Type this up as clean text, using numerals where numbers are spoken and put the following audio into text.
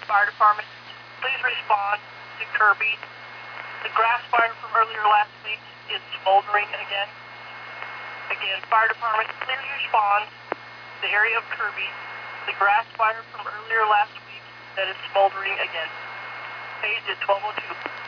Fire Department, please respond to Kirby. The grass fire from earlier last week is smoldering again. Again, Fire Department, please respond to the area of Kirby. The grass fire from earlier last week that is smoldering again. Page at 1202.